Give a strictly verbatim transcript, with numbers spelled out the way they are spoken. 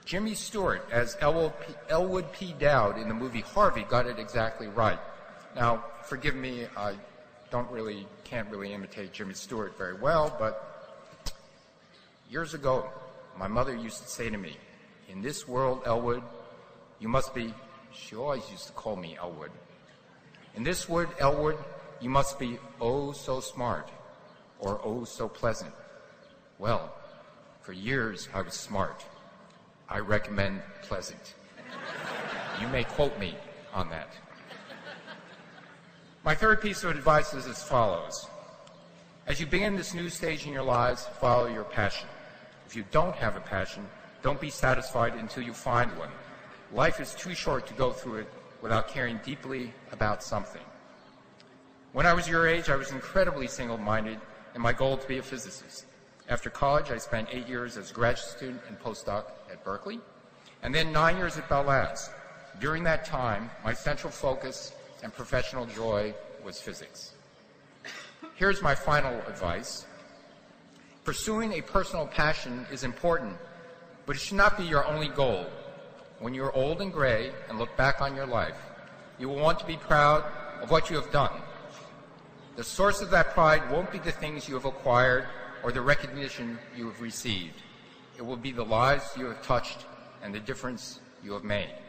Jimmy Stewart as Elwood P. Elwood P. Dowd in the movie Harvey got it exactly right. Now, forgive me, I don't really, can't really imitate Jimmy Stewart very well, but years ago, my mother used to say to me, "In this world, Elwood, you must be," she always used to call me Elwood. "In this world, Elwood, you must be oh so smart, or oh so pleasant." Well, for years I was smart. I recommend pleasant. You may quote me on that. My third piece of advice is as follows. As you begin this new stage in your lives, follow your passion. If you don't have a passion, don't be satisfied until you find one. Life is too short to go through it without caring deeply about something. When I was your age, I was incredibly single-minded, and my goal to be a physicist. After college, I spent eight years as a graduate student and postdoc at Berkeley, and then nine years at Bell Labs. During that time, my central focus and professional joy was physics. Here's my final advice. Pursuing a personal passion is important, but it should not be your only goal. When you're old and gray and look back on your life, you will want to be proud of what you have done. The source of that pride won't be the things you have acquired or the recognition you have received. It will be the lives you have touched and the difference you have made.